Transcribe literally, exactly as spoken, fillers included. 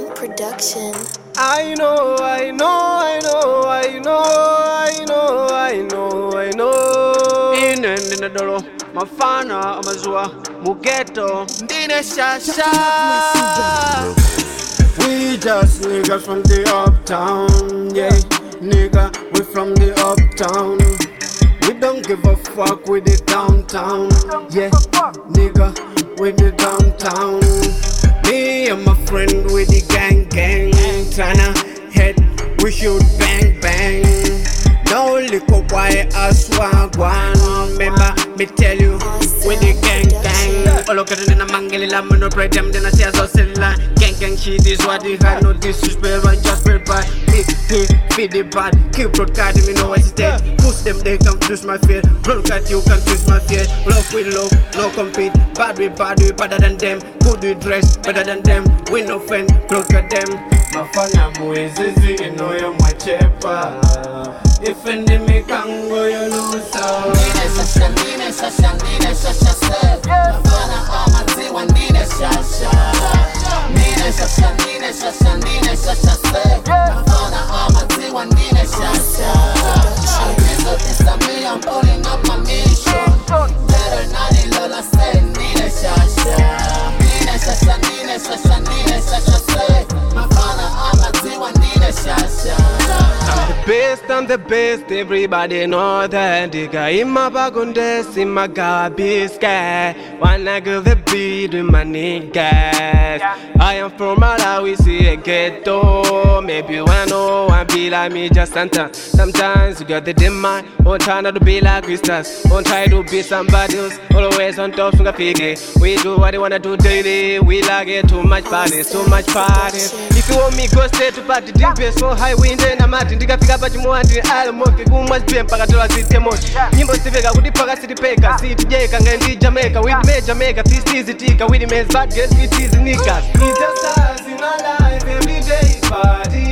Sound Production. I know, I know, I know, I know, I know, I know, I know. Ine ndine dolo, mafana amazua, mugeto, ndine shasha. We just niggas from the uptown, yeah. Nigga, we from the uptown. We don't give a fuck with the downtown, yeah. Nigga, with the downtown. Me and my friend with the gang gang, tryna head, we shoot bang bang. No liquor, why I swag one. Remember me tell you, with the gang gang. All of them in a mangeli la no pray them then I say so silla. Gang gang shit is what they had, no disrespect, I just pray by. Me, me, feed the bad, keep broadcasting me no hesitate. Push them, they can twist my fear. Broadcast you can twist my fear. Love with love, no compete. Bad with bad, we better than them. Good with dress, better than them. We no friend, broadcast them. Mafanya muezizi inoyo mwachepa. If any me can go you lose out. Nine shasha, nine shasha, nine shasha say. Mafana amati wa nine shasha. Nine shasha, nine shasha, nine shasha say. Mafana amati wa nine shasha. This is this me, I'm pulling up my mission. Better not in Lola say nine shasha. Nine shasha, nine shasha, nine shasha say. Mafana amati wa nine shasha. Best, I'm the best, everybody know that. Nigga, in my bagundes, in my garbage sky. Wanna give the beat with my niggas. I am from Malawi, see a ghetto. Maybe one know one be like me, just sometimes. Sometimes you got the demand, on try not to be like Christus. On try to be somebody else, always on top, so figure. We do what they wanna do daily. We like it too much parties, too much parties. If you want me, go straight to party, deep bass, so high wind, and I'm at it. Hapa chimuandi alamoke kumwazipia mpaka tola sitemoshi. Nyimbo siveka kudipaka sitipeka. Sitijeka ngendi Jamaica, with me Jamaica. This is tika, with me bad girls, it is niggas. It's just us in our life, every day is party.